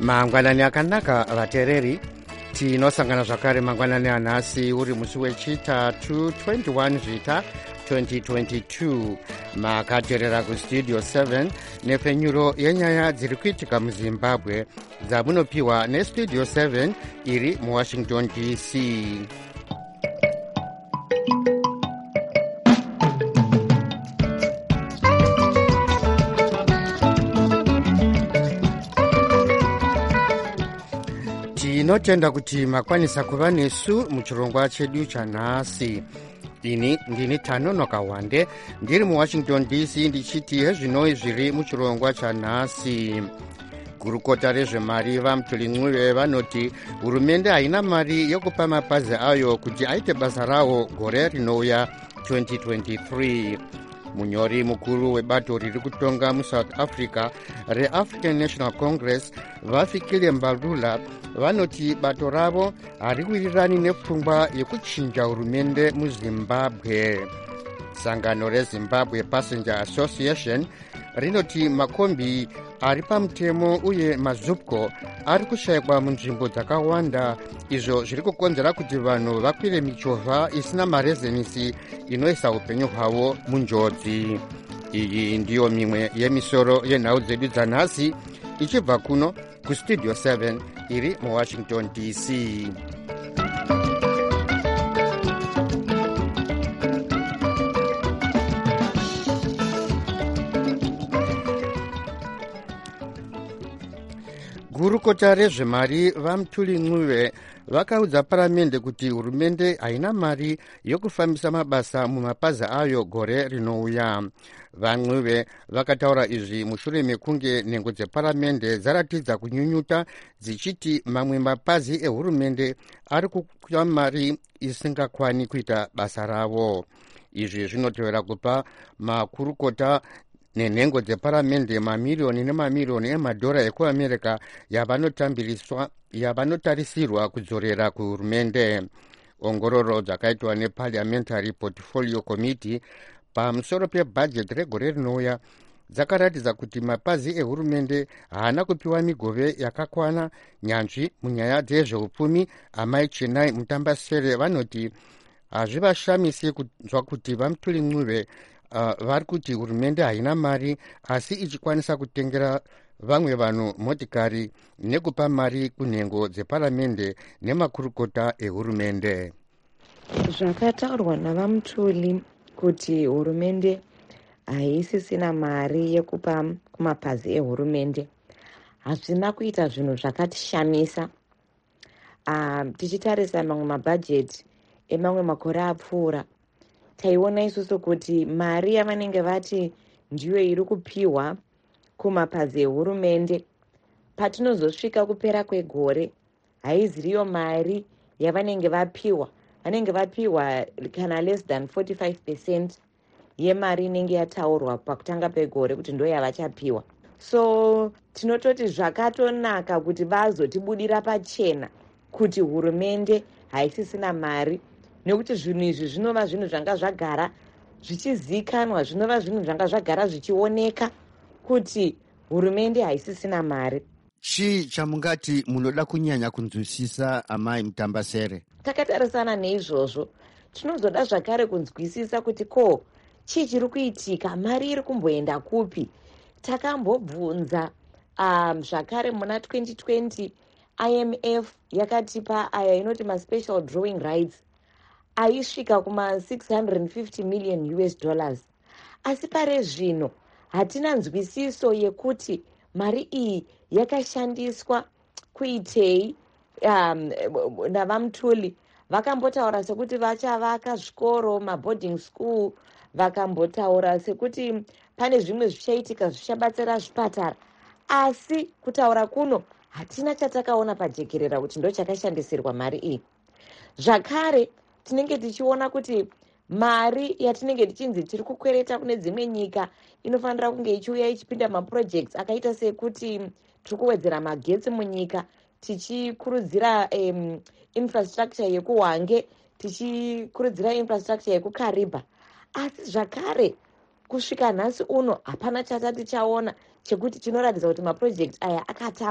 mangwanani akanaka vateereri, tinosangana zvakare mangwanani anhasi uri musi wechitatu 21 zvita 2022. makateerera kustudio 7 nepfenyuro yenyaya dziri kuitika muzimbabwe dzamunopiwa nestudio 7 iri muwashington dc. tinotenda kuti makwanisa kuva nesu muchirongwa chedu chanhasi. ini ndini Tanonoka Wande ndiri muwashington dc ndichiti hezvinoi zviri muchirongwa chanhasi. gurukota rezvemari vaMuthulincuve vanoti hurumende haina mari yokupa mapazi ayo kuti aite basa rawo gore rinouya 2023. munyori mukuru webato riri kutonga musouth africa reAfrican National Congress vafikile Mbalula vanoti bato ravo hariwirirani nepfungwa yekuchinja hurumende muzimbabwe. sangano reZimbabwe Passenger Association rinoti makombi ari pamutemo uye mazupco ari kushayikwa munzvimbo dzakawanda, izvo zviri kukonzera kuti vanhu vakwire michovha isina marezenisi inoisa upenyu hwavo munjodzi. iyi ndiyo mimwe yemisoro yenhau dzedu dzanhasi ichibva kuno kustudio 7 iri muwashington dc. gurukota rezvemari vaMuthulincuve vakaudza paramende kuti hurumende haina mari yokufambisa mabasa mumapazi ayo gore rinouya. vaNcuve vakataura izvi mushure mekunge nhengo dzeparamende dzaratidza kunyunyuta dzichiti mamwe mapazi ehurumende ari kupa mari isingakwani kuita basa ravo. izvi zvinotevera kupa makurukota nenhengo dzeparamende mamiriyoni nemamiriyoni emadhora ekuamerica yavanotarisirwa kudzorera kuhurumende. ongororo dzakaitwa neParliamentary Portfolio Committee pamusoro pebhajeti regore rinouya dzakaratidza kuti mapazi ehurumende haana kupiwa migove yakakwana. nyanzvi munyaya dzezveupfumi amai Chenai Mutambasere vanoti hazvivashamisi kunzwa kuti vaMuthulincuve vari kuti hurumende haina mari asi ichikwanisa kutengera vamwe vanhu motikari nekupa mari kunhengo dzeparamende nemakurukota ehurumende. zvakataurwa navaMuthuli kuti hurumende haisisina mari yekupa kumapazi ehurumende hazvina kuita zvinhu zvakatishamisa. tichitarisa mamwe mabhajeti emamwe makore apfuura taiona isusu kuti mari yavanenge vati ndiyo iri kupiwa kumapazi ehurumende patinozosvika kupera kwegore haiziriyo mari yavanenge vapiwa. vanenge vapiwa kana less than 45% yemari inenge yataurwa pakutanga pegore kuti ndo yavachapiwa. so tinototi zvakatonaka kuti vazotibudira pachena kuti hurumende haisisina mari, nekuti zvinhu izvi zvinova zvinhu zvanga zvagara zvichizikanwa, zvinova zvinhu zvanga zvagara zvichioneka kuti hurumende haisisina mari. chii chamungati munoda kunyanya kunzwisisa amai Mutambasere? takatarisana neizvozvo tinozoda zvakare kunzwisisa kuti ko chii chiri kuitika, mari iri kumboenda kupi. takambobvunza zvakare muna 2020 IMF yakatipa aya inoti maspecial drawing rights aisvika kuma $650 million, asi pare zvino hatina nzwisiso yekuti mari iyi yakashandiswa kuitei. navaMuthuli vakambotaura sekuti vachavaka zvikoro, maboarding school, vakambotaura sekuti pane zvimwe zvichaitika zvichabatsira zvipatara, asi kutaura kuno hatina chatakaona pajekerera kuti ndo chakashandisirwa mari iyi. zvakare tinenge tichiona kuti mari yatinenge tichinzi tiri kukwereta kune dzimwe nyika inofanira kunge ichiuya ichipinda maprojects akaita sekuti tiri kuwedzera magetsi munyika, tichikurudzira infrastructure yekuHwange, tichikurudzira infrastructure yekuKariba. asi zvakare kusvika nhasi uno hapana chatati chaona chekuti chinoratidza kuti maproject aya akatangwa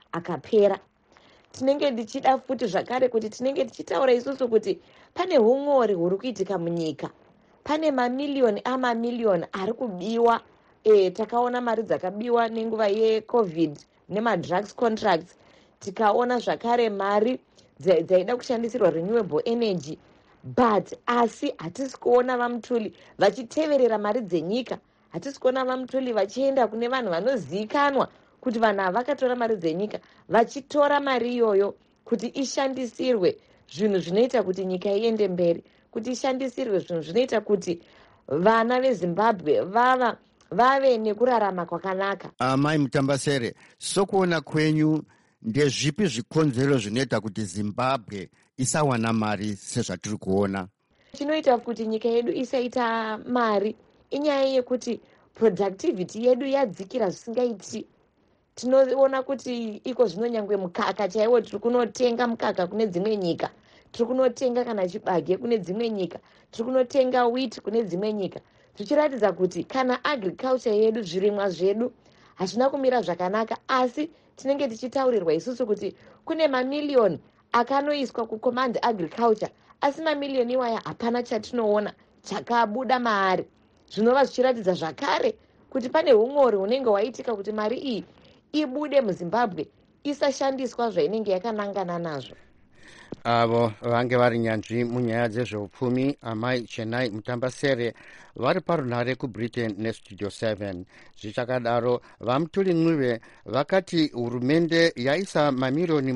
akapera. Tinenge ndichida futi zvakare kuti tinenge tichitaura isusu kuti pane hung'ori huri kuitika munyika. Pane mamiliyoni amamiliyoni ari kubiwa. Takaona mari dzakabiwa nenguva yeCovid nemadrugs contracts. Tikaona zvakare mari dzaida kushandisirwa renewable energy. But asi hatisi kuona vaMutuli vachiteverera mari dzenyika. Hatisi kuona vaMutuli vachienda kune vanhu vanozivikanwa kuti vanhu ava vakatora mari dzenyika, vachitora mari iyoyo kuti ishandisirwe zvinhu zvinoita kuti nyika iende mberi, kuti ishandisirwe zvinhu zvinoita kuti vana veZimbabwe vave nekurarama kwakanaka. Mai Mutambasere, sokuona kwenyu ndezvipi zvikonzero zvinoita kuti Zimbabwe isawana mari sezvatiri kuona? Chinoita kuti nyika yedu isaita mari inyaya yekuti productivity yedu yadzikira zvisingaiti. Tinoona kuti iko zvino nyangwe mukaka chaiwo tiri kunotenga mukaka kune dzimwe nyika, tiri kunotenga kana chibage kune dzimwe nyika, tiri kunotenga wheat kune dzimwe nyika, zvichiratidza kuti kana agriculture yedu, zvirimwa zvedu hazvina kumira zvakanaka. Asi tinenge tichitaurirwa isusu kuti kune mamiliyoni akanoiswa kucommand agriculture, asi mamiliyoni iwaya hapana chatinoona chakabuda maari. Zvinova zvichiratidza zvakare kuti pane hung'ori hunenge hwaitika kuti mari iyi ibude muZimbabwe isashandiswa zvainenge yakanangana nazvo. Avo vange vari nyanzvi munyaya dzezveupfumi amai Chenai Mutambasere vari parunhare kuBritain neStudio 7. Zvichakadaro vaMutuli Ncube vakati hurumende yaisa mamiliyoni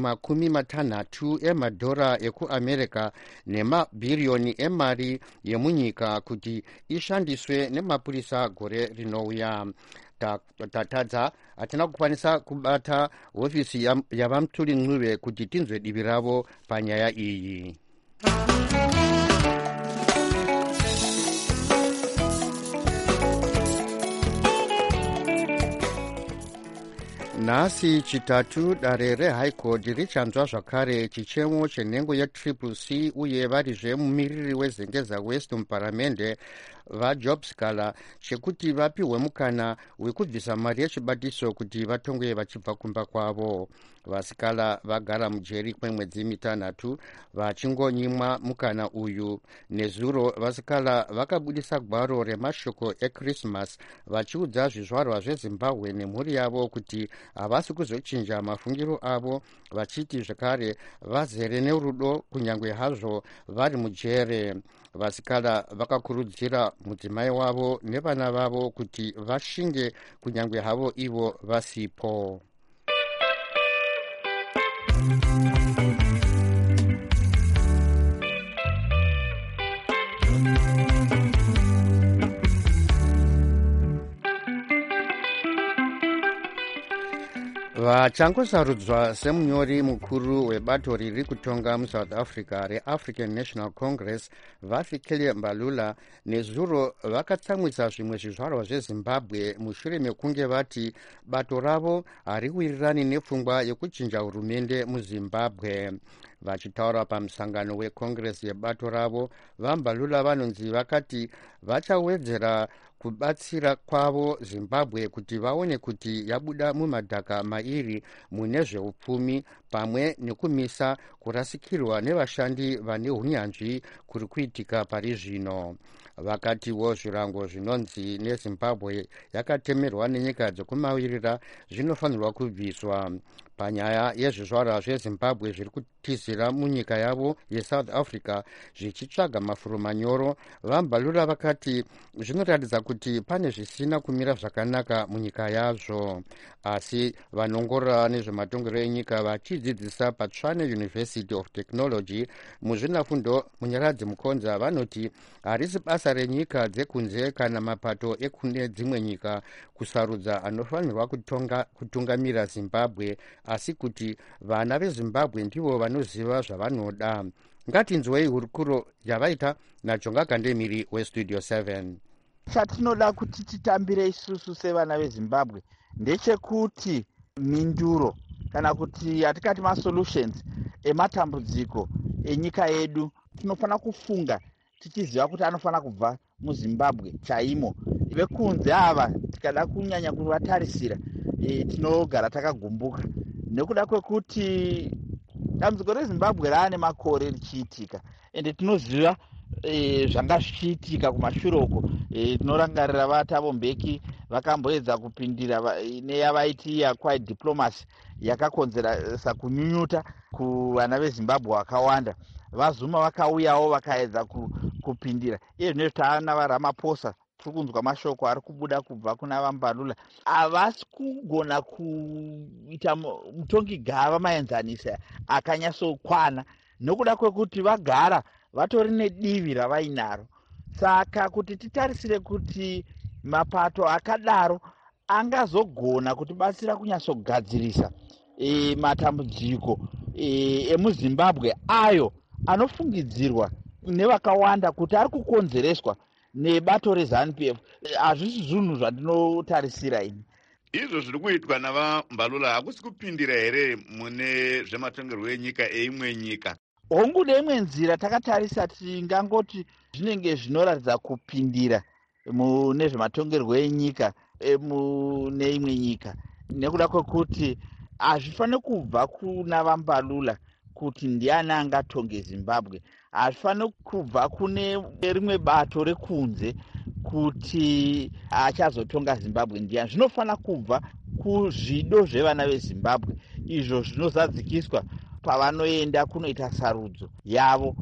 60 emadhora ekuAmerica nemabhiriyoni emari yemunyika kuti ishandiswe nemapurisa gore rinouya. Tatadza hatina kukwanisa kubata hofisi yavaMutuli Ncube kuti tinzwe divi ravo panyaya iyi. Nhasi chitatu dare reHigh Court richanzwa zvakare chichemo chenhengo yeCCC uye varizve mumiriri weZengeza West muparamende vaJob Scala chekuti vapiwe mukana wekubvisa mari yechibatiso kuti vatongwe vachibva kumba kwavo. VaScala vagara mujeri kwemwedzi 6 vachingonyimwa mukana uyu. Nezuro vaScala vakabudisa gwaro remashoko eChristmas vachiudza zvizvarwa zveZimbabwe nemhuri yavo kuti havasi kuzochinja mafungiro avo, vachiti zvakare vazere nerudo kunyange hazvo vari mujere. VaScala vakakurudzira mudzimai wavo nevana vavo kuti vashinge kunyange havo ivo vasipo. Vachangosarudzwa semunyori mukuru webato riri kutonga muSouth Africa reAfrican National Congress vaFikile Mbalula nezuro vakatsamwisa zvimwe zvizvarwa zveZimbabwe mushure mekunge vati bato ravo hariwirirani nepfungwa yekuchinja hurumende muZimbabwe. Vachitaura pamusangano weCongress yebato ravo, vaMbalula vanonzi vakati vachawedzera kubatsira kwavo Zimbabwe kuti vaone kuti yabuda mumadhaka mairi mune zveupfumi pamwe nekumisa kurasikirwa nevashandi vane hunyanzvi kuri kuitika pari zvino. Vakatiwo zvirango zvinonzi neZimbabwe yakatemerwa nenyika dzokumavirira zvinofanirwa kubviswa. Panyaya yezvizvarwa zveZimbabwe zviri kutizira munyika yavo yeSouth Africa zvichitsvaga mafuro manyoro, vaMbalula vakati zvinoratidza kuti pane zvisina kumira zvakanaka munyika yazvo. Asi vanongorora nezvematongero enyika vachidzidzisa paTshwane University of Technology muzvinafundo munyaradzi Mukonza vanoti harisi basa renyika dzekunze kana mapato ekune dzimwe nyika kusarudza anofanirwa kutungamira Zimbabwe, asi kuti vana veZimbabwe ndivo vanoziva zvavanoda. Ngatinzwei hurukuro yavaita naJonga Kandemiri weStudio 7. Chatinoda kuti titambire isusu sevana veZimbabwe ndechekuti minduro kana kuti yatikati masolutions ematambudziko enyika yedu tinofana kufunga tichiziva kuti anofana kubva muZimbabwe chaimo. Vekunze ava tikada kunyanya kuvatarisira tinogara takagumbuka nekuda kwekuti dambudziko rezimbabwe raane makore richiitika ende tinoziva zvanga zvichiitika kumashure uko. Tinorangarira vatavo Mbeki vakamboedza kupindira neyavaiti yaquiet diplomacy yakakonzeresa kunyunyuta kuvana vezimbabwe vakawanda. VaZuma vakauyawo vakaedza kupindira. Iye zvino taana vaRamaphosa tiri kunzwa mashoko ari kubuda kubva kuna vaMbalula havasi kugona kuita mutongi gava maenzanisa akanyatsokwana nokuda kwekuti vagara vatori nedivi ravainaro. Saka kuti titarisire kuti mapato akadaro angazogona kutibatsira kunyatsogadzirisa matambudziko emuzimbabwe ayo anofungidzirwa nevakawanda kuti ari kukonzereswa nebato reZANU-PF, hazvisi zvinhu zvandinotarisira ini. Izvo zviri kuitwa navaMbalula hakusi kupindira here mune zvematongerwo enyika eimwe nyika? Hongu neimwe nzira takatarisa tingangoti zvinenge zvinoratidza kupindira mune zvematongerwo enyika mune imwe nyika, nekuda kwekuti hazvifaniri kubva kuna vaMbalula kuti ndiani angatonge Zimbabwe. Hazvifaniri kubva kune rimwe bato rekunze kuti achazotonga Zimbabwe ndiani. Zvinofanira kubva kuzvido zvevana veZimbabwe izvo zvinozadzikiswa pavanoenda kunoita sarudzo yavo.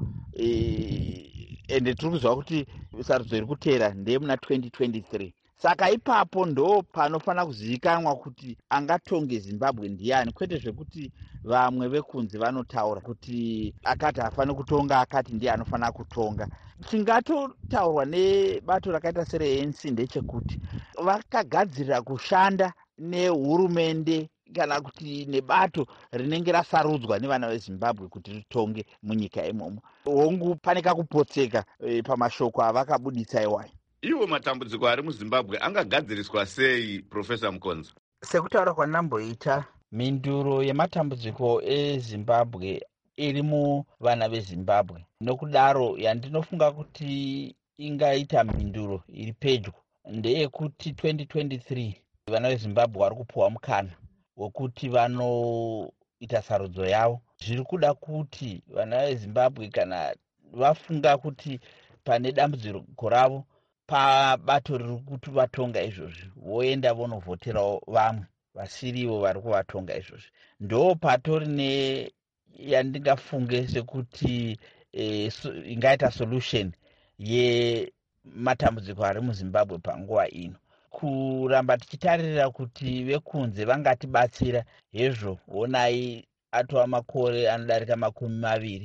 Ende tiri kuziva kuti sarudzo iri kuteera ndeyemuna 2023. Saka ipapo ndo panofanira kuzivikanwa kuti angatonge Zimbabwe ndiani, kwete zvekuti vamwe vekunze vanotaura kuti akati hafaniri kutonga, akati ndiye anofanira kutonga. Chingatotaurwa nebato rakaita sereANC ndechekuti vakagadzirira kushanda nehurumende kana kuti nebato rinenge rasarudzwa nevana veZimbabwe kuti ritonge munyika imomo. Hongu pane kakupotseka pamashoko avakabuditsa iwayo. Iwo matambudziko ari muZimbabwe angagadziriswa sei, Profesa Mukonzo? Sekutaura kwandamboita, mhinduro yematambudziko eZimbabwe iri muvana veZimbabwe. Nokudaro yandinofunga kuti ingaita mhinduro iri pedyo ndeyekuti 2023 vana veZimbabwe vari kupuwa mukana wekuti vanoita sarudzo yavo. Zviri kuda kuti vana veZimbabwe kana vafunga kuti pane dambudziko ravo pabato riri kuti vatonga izvozvi, voenda vonovhoterawo vamwe vasirivo vari kuvatonga izvozvi. Ndo patori yandingafunge sekuti ingaita solution yematambudziko ari muZimbabwe panguva ino. Kuramba tichitarira kuti vekunze vangatibatsira, hezvo onai atova makore anodarika 20.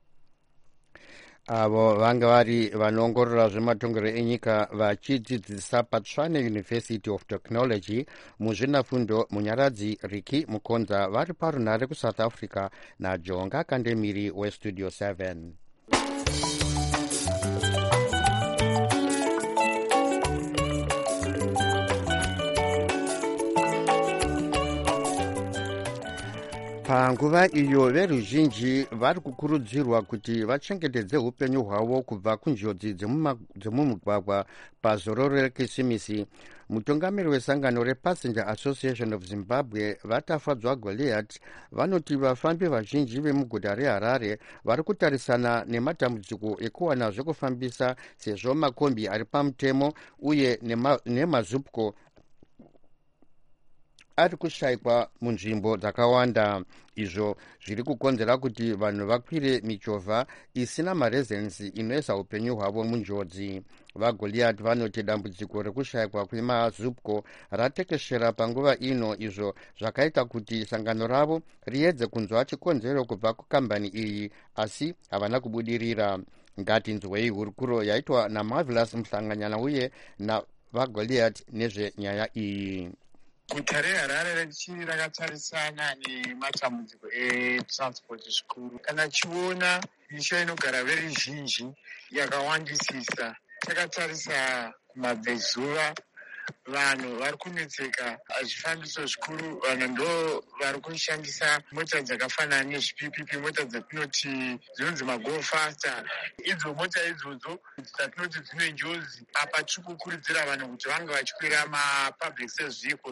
Avo vanga vari vanoongorora zvematongerwo enyika vachidzidzisa paTshwane University of Technology muzvinafundo Munyaradzi Riki Mukonza vari parunhare kuSouth Africa naJonga Kandemiri weStudio 7. Panguva iyo veruzhinji vari kukurudzirwa kuti vachengetedze upenyu hwavo kubva kunjodzi dzemumugwagwa pazororo reKisimisi. Mutungamiri wesangano rePassenger Association of Zimbabwe Vatafadzwa Goliath vanoti vafambi vazhinji vemuguta reHarare vari kutarisana nematambudziko ekuwana zvekufambisa sezvo makombi ari pamutemo uye nemazupko ari kushayikwa munzvimbo dzakawanda. Izvo zviri kukonzera kuti vanhu vakwire michovha isina marezensi inoisa upenyu hwavo munjodzi. VaGoliath vanoti dambudziko rekushayikwa kwemazupko ratekeshera panguva ino, izvo zvakaita kuti sangano ravo riedze kunzwa chikonzero kubva kukambani iyi, asi havana kubudirira. Ngatinzwei hurukuro yaitwa naMarvelous Mhlanganyana uye navaGoliath nezvenyaya iyi. Guta reHarare richiri rakatarisana nematambudziko etransport zvikuru. Kana chiona misha inogara veruzhinji yakawandisisa, takatarisa kumabvezuva, vanhu vari kunetseka zvifambiso zvikuru. Vanhu ndo vari kushandisa mota dzakafanana nezvipipipi, mota dzatinoti dzinonzi mago fasta. Idzo mota idzodzo dzatinoti dzine njodzi. Apa tiri kukurudzira vanhu kuti vange vachikwira mapublic service vehicle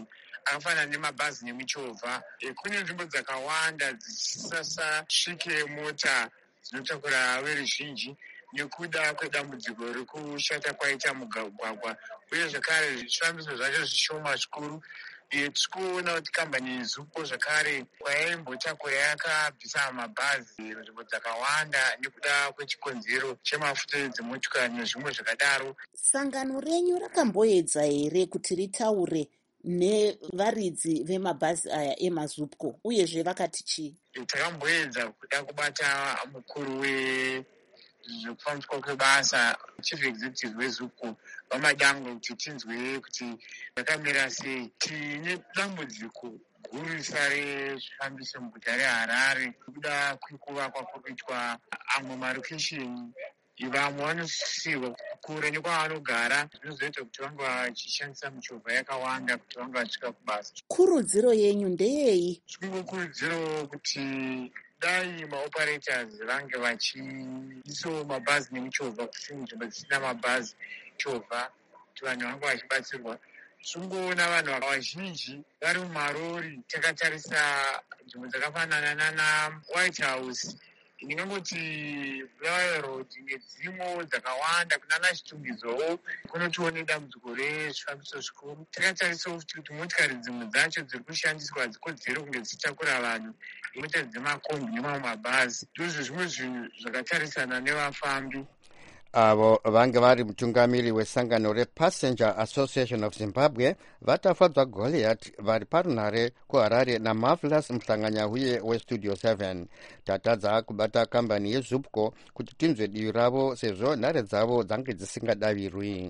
akafanana nemabhazi nemichovha. Kune nzvimbo dzakawanda dzichisasasvike mota dzinotakura veruzhinji nekuda kwedambudziko rekushata kwaita mugwagwa, uye zvakare zvifambiso zvacho zvishoma zvikuru. Tirikuona kuti kambani yeZUPCO zvakare kwayaimbotakura yakabvisa mabhazi nzvimbo dzakawanda nekuda kwechikonzero chemafuta edzimotokari nezvimwe zvakadaro. Sangano renyu rakamboedza here kuti ritaure nevaridzi vemabhazi aya emaZUPCO, uyezve vakati chii? Takamboedza kuda kubata mukuru zvekufambiswa kwebasa chief executive weZUPCO vamadangwe kuti tinzwe kuti yakamira sei. Tine dambudziko gurusa rezvifambiso muguta reHarare kuda kwekuvakwa kurikuitwa amwe marokesheni. Vamwe vanosisirwa kure nekwavanogara, zvinozoita kuti vange vachishandisa michovha yakawanda kuti vange vasvika kubasa. Kurudziro yenyu ndeyei? Kurudziro kuti dai maoperators vange vachiisawo mabhazi nemichovha kuti nzvimbo dzisina mabhazi chovha kuti vanhu vange vachibatsirwa. Tingoona vanhu vazhinji vari mumarori. Takatarisa nzvimbo dzakafanana nana White House, ndingangoti Royal Road nedzimwe dzakawanda kunana Chitumbizowo kunotione dambudziko rezvifambiso zvikuru. Takatarisawo kuti motikari dzimwe dzacho dziri kushandiswa hadzikodzeri kunge dzichitakura vanhu, mota dzemakombi nemamwe mabhazi. Ndozvo zvimwe zvinhu zvakatarisana nevafambi. Avo vange vari mutungamiri wesangano rePassenger Association of Zimbabwe vatafadzwa Goliath vari parunhare kuHarare naMarvelous muhlanganyahuye weStudio 7. Tatadza kubata kambani yeZUPCO kuti tinzwe divi ravo sezvo nhare dzavo dzange dzisingadavirwi.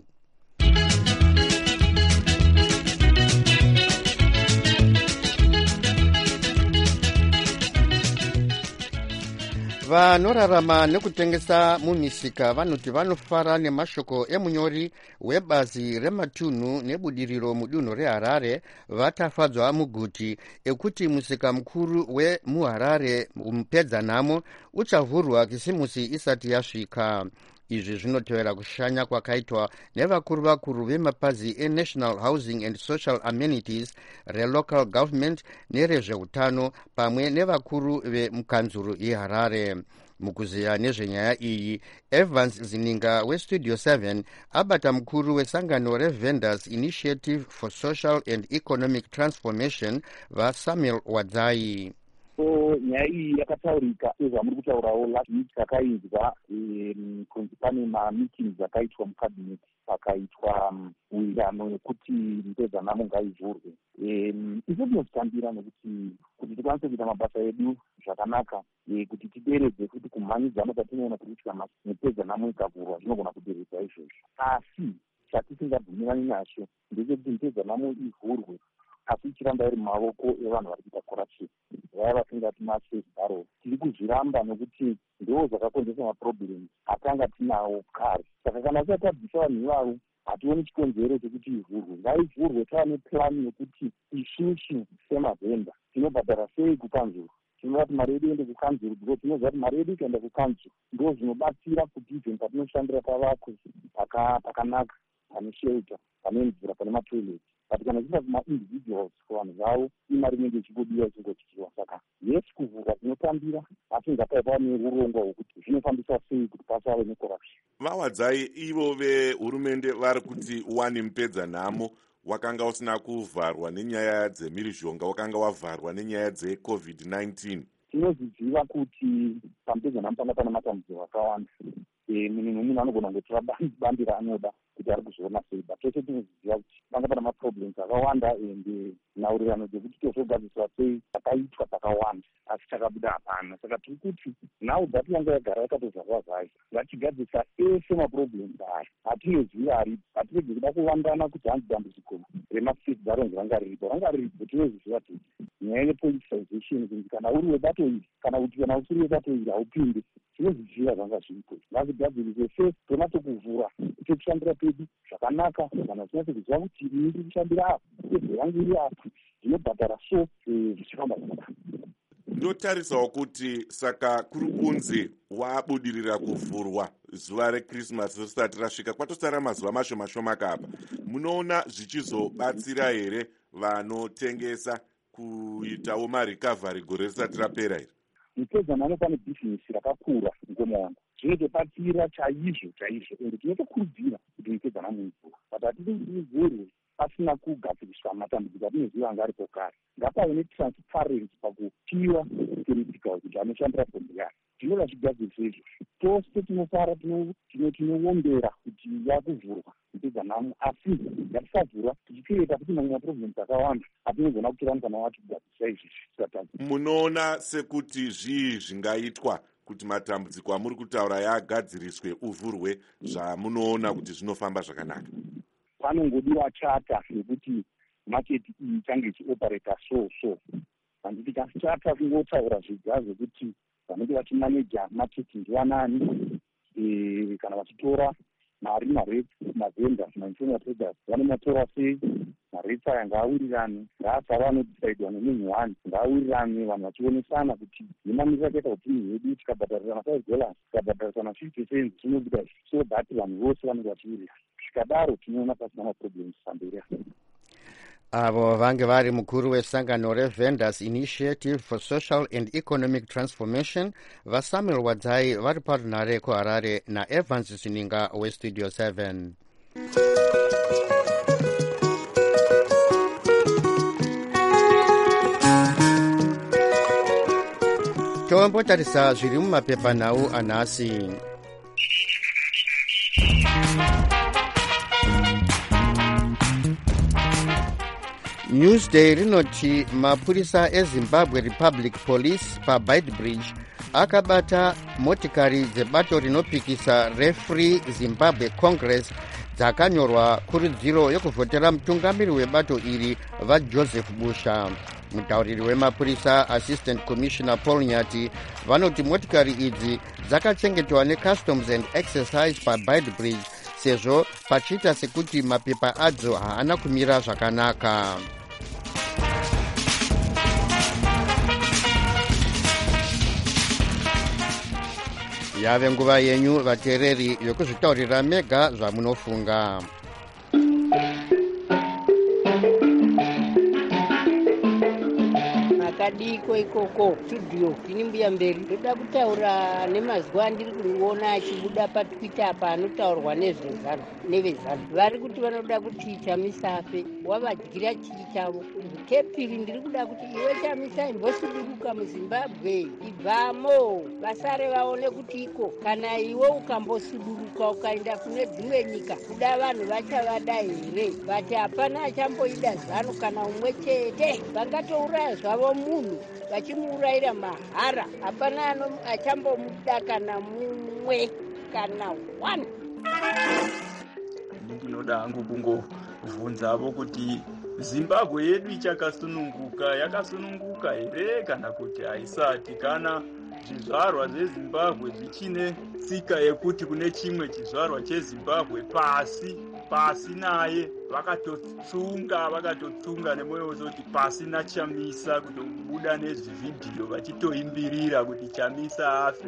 Vanorarama nekutengesa mumisika vanoti vanofara nemashoko emunyori webazi rematunhu nebudiriro mudunhu reHarare vatafadzwa muguti ekuti musika mukuru wemuHarare mupedzanhamo uchavhurwa kisimusi isati yasvika. Izvi zvinotevera kushanya kwakaitwa nevakuru vemapazi eNational Housing and Social Amenities, reLocal Government nerezveutano pamwe nevakuru vemukanzuru yeHarare. Mukuziya nezvenyaya iyi, Evans Zininga weStudio 7 abata mukuru wesangano reVendors Initiative for Social and Economic Transformation vaSamuel Wadzai. So nyaya iyi yakataurika sezvamuri kutaurawo last week takainzwa kunzi pane mameetings akaitwa mucabinet pakaitwa uwirirano yekuti mupedzanhamo ngaivhurwe. Isu tinozvitambira nekuti kuti tikwanise kuita mabasa edu zvakanaka, kuti tideredze kuti kumhanyidzana kwatinoona kuri kuitika mupedzanhamo ikavhurwa zvinogona kuderedza izvozvo. Asi chatisingabvumirani nacho ndechekuti mupedzanhamo ivhurwe asi ichiramba iri mumaoko evanhu vari kuita corruption, vaya vasingati masafe barrel. Tiri kuzviramba nokuti ndo zvakakonzesa maproblems atanga tinawo kare. Saka kana tisati tabvisa vanhu ivavo hationi chikonzero chekuti ivhurwe. Ngaivhurwe tava nepurani yekuti isusu semavhenda tinobhadhara sei kukanzuru. Tinoda kuti mari yedu iende kukanzuru because tinoziva kuti mari yedu ikaenda kukanzuru ndo zvinobatsira kuti even patinoshandira pavakwe pakanaka, pane shelter, pane mvura, pane matoilet. But kana zviva kuma-individuals kuvanhu vavo imari inenge ichingodiwa ichingochikiwa. Saka yes, kuvhurwa tinotambira, asi ngapaiva neurongwa hwekuti zvinofambisa sei kuti pasave necorruption. Vawadzai ivo vehurumende vari kuti wani mupedzanhamo wakanga usina kuvharwa nenyaya dzemhirizhonga, wakanga wavharwa nenyaya dzeCovid-19. Tinozviziva kuti pamupedzanhamo panga pana matambudziko akawanda. Munhu anogona kungotora bandi raanoda kuti ari kuzoona sei, but tose tinoziva kuti panga pana maproblems akawanda ende nhaurirano dzekuti tozogadziswa sei dzakaitwa dzakawanda, asi chakabuda hapana. Saka tiri kuti nhau dhati yanga yagara yakatozvarwa zvayo, ngatigadzisa ese maproblems aya atinoziva aripo. Hatirege kuda kuvandana kuti hanzi dambudziko remasafe barrel ranga riripo. Tinozviziva kuti nyaya yepoliticization kunzi kana uri webato iri kana kuti kana usiri webato iri haupinde, tinozviziva zvanga zviripo. Ngazigadzirise se tona tokuvhura tokushandira pedu zvakanaka, kana tinase kuziva kuti ini ndiri kushandira apa pezvo yangu iri apa ndinobhadhara so zvichifamba zvakanaka. Ndotarisawo kuti saka kuri kunzi wabudirira kuvhurwa zuva reChristmas risati rasvika, kwatosara mazuva mashoma kapa. Munoona zvichizobatsira here vanotengesa kuitawo marikavhari gore risati rapera iri? mupedzanamo pane bhizinesi rakakura ngomaona zvinotobatsira chaizvo ende tinotokurudzira kuti mupedzanamo muvhurwa but hatidi kuti muvhurwe pasina kugadziriswa matambudziko atinoziva anga aripo kare. Ngapave netransparency pakupiwa political kuti anoshandira bhondo yake tinova chigadziriswa izvo tose tinofara tinowombera kuti yakuvhurwa mupedzanamo, asi ngatisavhura tichikireta kuti mamwe maprovinsi akawanda atinogona kutora mukana wacho kugadzirisa izvi. Munoona sekuti zvii zvingaitwa kuti matambudziko amuri kutaura yagadziriswe uvhurwe zvamunoona kuti zvinofamba zvakanaka? Panongodiwa chata yekuti maketi iyi change ichioperata so handiti chata kungotaura zvega zvekuti vanenge vachimaneja maketi ndivanani, kana vachitora mari mavenda mainformal traders vanomatora sei, maretsi aya ngaawirirane, ngaasava anodhisaidwa nemunhu wani, ngaawirirane vanhu vachionesana kuti nemamiriro akaita upenyu hwedu tikabhadharisana $5 tikabhadharisana 50 cents zvinobuda so that vanhu vose vanenge vachiwirirana. Zvikadaro tinoona pasina maproblems pamberi. Avo vange vari mukuru wesangano reVendors Initiative for Social and Economic Transformation vaSamuel Wadzai vari parunare kuHarare naEvans Sininga weStudio 7. Tombotarisa zviri mumapepanhau anhasi. Newsday rinoti mapurisa eZimbabwe Republic Police paBeitbridge akabata motikari dzebato rinopikisa reFree Zimbabwe Congress dzakanyorwa kurudziro yokuvhotera mutungamiri webato iri vaJoseph Busha. Mutauriri wemapurisa Assistant Commissioner Paul Nyati vanoti motikari idzi dzakachengetwa neCustoms and Excise paBeitbridge sezvo pachiita sekuti mapepa adzo haana kumira zvakanaka. Yave nguva yenyu vateereri yokuzvitaurira mega zvamunofunga. Akadiko ikoko studio tini mbuya mberi ndoda kutaura nemazuva andiri kuona achibuda paTwitter apa anotaurwa nevezano vari kuti vanoda kuti Chamisafe wavadyira chiri chavo. Kepiri ndiri kuda kuti iwe Chamisa imbosiburuka muZimbabwe, ibvamo vasare vaone kuti iko kana iwe ukambosiburuka ukaenda kune dzimwe nyika kuda vanhu vachavada here, vati hapana achamboida zano kana umwe chete, vangatouraya zvavo munhu vachimuurayira mahara, hapana achambomuda kana mumwe kana one. Ndinoda hangu kungovhunzavo kuti Zimbabwe yedu yakasununguka here kana kuti haisati, kana zvizvarwa zveZimbabwe zvichine tsika yekuti kune chimwe chizvarwa cheZimbabwe pasi naye vakatotsunga nemoyo wose kuti pasina Chamisa kutobuda nezvivhidhiyo vachitoimbirira kuti Chamisa afe.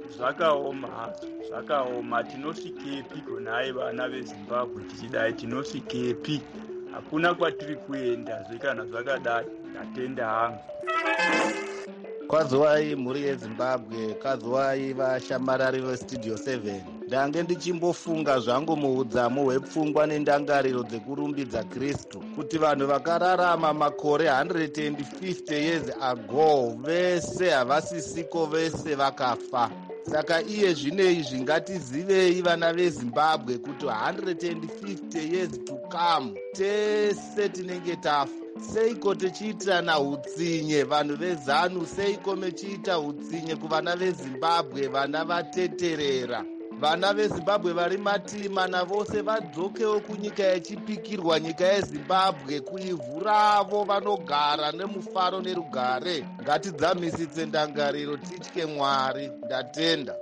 Zvakaoma, tinosvikepi konaye vana veZimbabwe tichidai, tinosvikepi? Hakuna kwatiri kuenda zvekana zvakadai, ndatenda hangu. Kwaziwai mhuri yeZimbabwe, kwaziwai vashamarari veStudio 7. Ndange ndichimbofunga zvangu muudzamu hwepfungwa nendangariro dzekurumbidza Kristu kuti vanhu vakararama makore 150 years ago vese havasisiko, vese vakafa. Saka iye zvinei zvingatizivei vana veZimbabwe kuti 150 years to come tese tinenge tafa. Seiko tichiitirana utsinye vanhu veZanu? Seiko mechiita utsinye kuvana veZimbabwe, vana vateterera? Vana veZimbabwe vari matima navose vadzokewo kunyika yachipikirwa, nyika yeZimbabwe, kuivhu ravo vanogara nemufaro nerugare. Ngatidzamisitse ndangariro, titye Mwari. Ndatenda.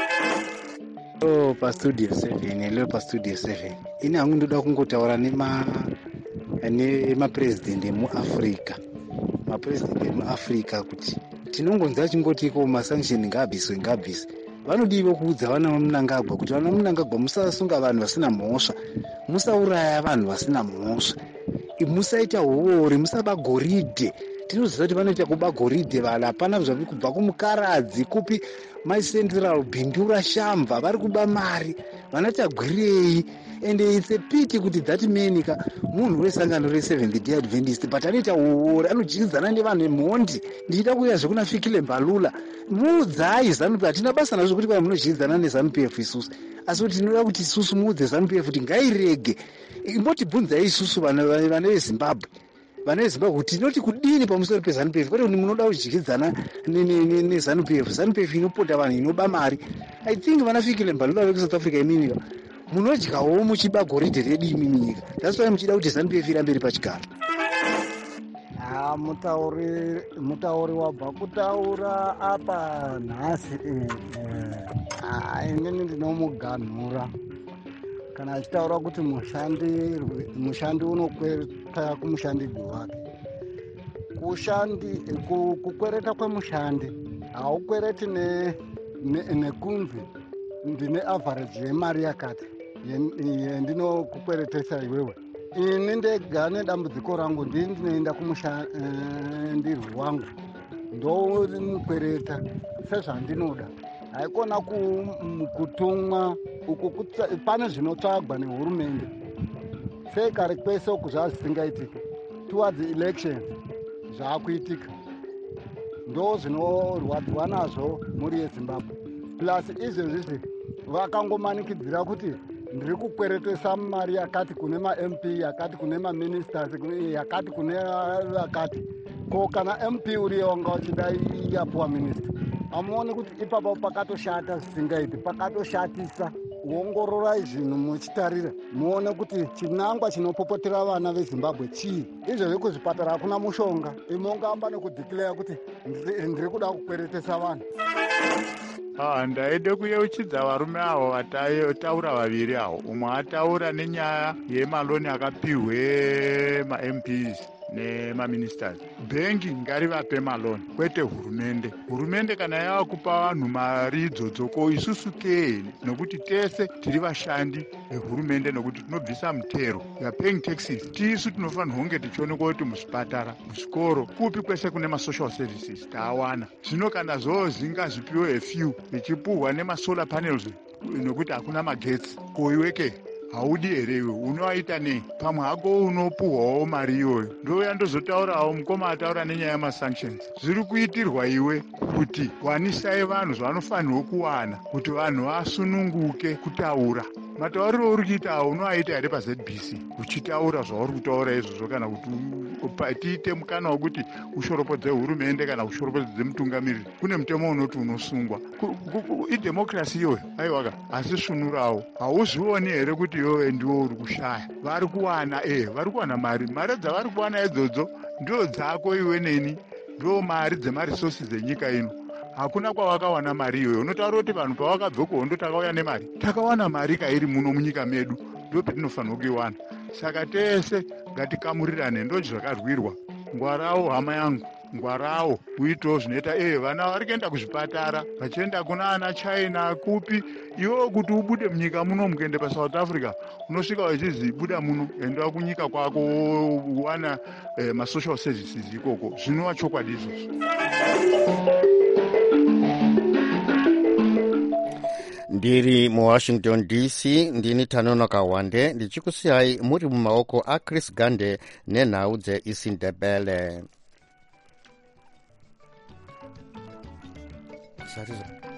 PaStudio 7 ini hangu ndoda kungotaura nemapresident emuAfrica, mapresident emuAfrica kuti tinongonza chingotiko masanction ngabviswe. Vanodiwa kuudza vana vaMnangagwa kuti vana vaMnangagwa musasunga vanhu vasina mhosva, musauraya vanhu vasina mhosva. musaita hoore, musaba goridhe. Tinoziva kuti vanoita kuba goridhe vanhu, hapana zvavi kubva kumukaradzi kupi maicentral bindu rashambva, vari kuba mari, vanoita gwirei. And it's a pity kuti that menika munhu wesangano re7th Day Adventist, but anoita hoore, anodyidzana nevanhu mhondi. Ndichida kuuya zvekuna Fikile Mbalula, muudzai ZANU-PF. Hatina basa nazvo kuti kwai munodyidzana neZANU-PF isusu, asi kuti tinoda kuti isusu muudze ZANU-PF kuti ngairege. Imbotibvunzai isusu vana veZimbabwe, vana veZimbabwe kuti tinoti kudini pamusoro peZANU-PF, kwete kuti munoda kudyidzana neZANU-PF. ZANU-PF inopota vanhu, inoba mari. I think vana Fikile Mbalula vekuSouth Africa imimi munodyawo muchiba goridhe redu imimi nyika. That's why muchida kuti ZANU-PF irambe iri pachigaro. Mutauri wabva kutaura apa nhasi, inini ndinomuganhura kana achitaura kuti mushandi unokweta kumushandidzi wake. Kukwereta kwemushandi haukwereti nekunzi ndine average yemari yakati yendinokukweretesa iwewe. Ini ndega nedambudziko rangu ndinoenda kumushandirwi wangu ndomukwereta sezvandinoda, haikona kutumwa uku. Pane zvinotsvagwa nehurumende sekare kwese uku zvazvisingaitika towards elections zvaakuitika, ndo zvinorwadziwa nazvo muri yeZimbabwe. Plus izvezvizvi vakangomanikidzira kuti ndiri kukweretesa mari yakati kune ma-MP, yakati kune ma-ministers, yakati kune vakati. Ko kana MP uriye wanga uchida yapuwa minister, amuoni kuti ipapo pakatoshata zvisingaiti, pakatoshatisa. Ongororai zvinhu muchitarira muone kuti chinangwa chinopopotera vana veZimbabwe chii. Izvezvi kuzvipatara hakuna mushonga, imongamba nekudhikleya kuti ndiri kuda kukweretesa vanhu. Ndaide kuyeuchidza varume avo vataura vaviri avo. Umwe ataura nenyaya yemaloni akapiwe ma-MPs nemaministers. Bhengi ngarivape maloni, kwete hurumende. Hurumende kana yava kupa vanhu mari idzodzoko, isusu kei? Nokuti tese tiri vashandi vehurumende, nokuti tinobvisa mutero yapaying taxes. Tisu tinofanirwa kunge tichionekwa kuti muzvipatara, muzvikoro, kupi kwese kune masocial services taawana. Zvino kana zvozinga zvipiwe a few vichipuhwa nemasolar panels nokuti hakuna magetsi, koiweke haudi here iwe unoaita nei? Pamwe hako unopuhwawo mari iyoyo. Ndouya ndozotaurawo mukoma ataura nenyaya yemasanctions. Zviri kuitirwa iwe kuti wanisai vanhu zvavanofanirwa kuwana kuti vanhu vasununguke kutaura. Matauriro auri kuita unoaita here paZBC uchitaura zvauri kutaura izvozvo, kana kuti tiite mukana wekuti ushoropodze hurumende kana ushoropodze mutungamiriri. Kune mutemo unoti unosungwa. Idemokrasi iyoyo, aiwaka, asi svinurawo. Hauzvioni here kuti iwewe ndiwo uri kushaya? Vari kuwana vari kuwana mari dzavari kuwana idzodzo ndo dzako iwe neni, ndo mari dzemaresources enyika ino. Hakuna kwavakawana mari iyoyo. Unotaura kuti vanhu pavakabve kuhondo takauya nemari? Takawana mari kairi muno munyika medu, ndo petinofanirwa kuiwana. Saka tese ngatikamurirane, ndo zvakarwirwa. Ngwarawo hama yangu, ngwarawo uitewo zvinoita vana vari kuenda kuzvipatara vachienda kuna ana China kupi. Iwo kuti ubude munyika muno mukuende paSouth Africa unosvika uchizi buda muno enda kunyika kwako wana masocial services ikoko. Zvinova chokwadi izvozvo. Ndiri muWashington DC, ndini Tanono Kawande, ndichikusiyai muri mumaoko aChris Gande nenhau dzeIsindebele.